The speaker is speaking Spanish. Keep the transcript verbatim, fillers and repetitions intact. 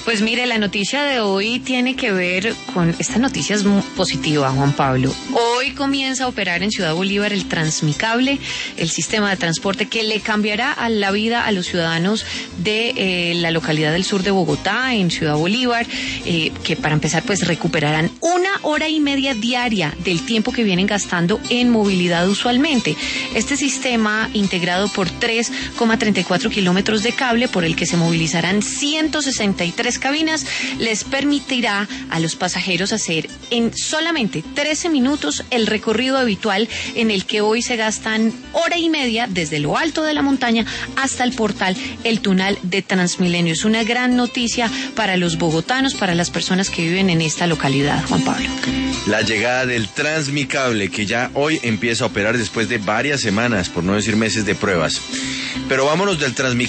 Pues mire, la noticia de hoy tiene que ver con, esta noticia es muy positiva, Juan Pablo. Hoy comienza a operar en Ciudad Bolívar el Transmicable, el sistema de transporte que le cambiará a la vida a los ciudadanos de eh, la localidad del sur de Bogotá, en Ciudad Bolívar, eh, que para empezar pues recuperarán una hora y media diaria del tiempo que vienen gastando en movilidad usualmente. Este sistema, integrado por tres coma treinta y cuatro kilómetros de cable por el que se movilizarán ciento sesenta y tres cabinas, les permitirá a los pasajeros hacer en solamente trece minutos el recorrido habitual en el que hoy se gastan hora y media desde lo alto de la montaña hasta el portal El Tunal de Transmilenio. Es una gran noticia para los bogotanos, para las personas que viven en esta localidad, Juan Pablo. La llegada del Transmicable, que ya hoy empieza a operar después de varias semanas, por no decir meses de pruebas. Pero vámonos del Transmicable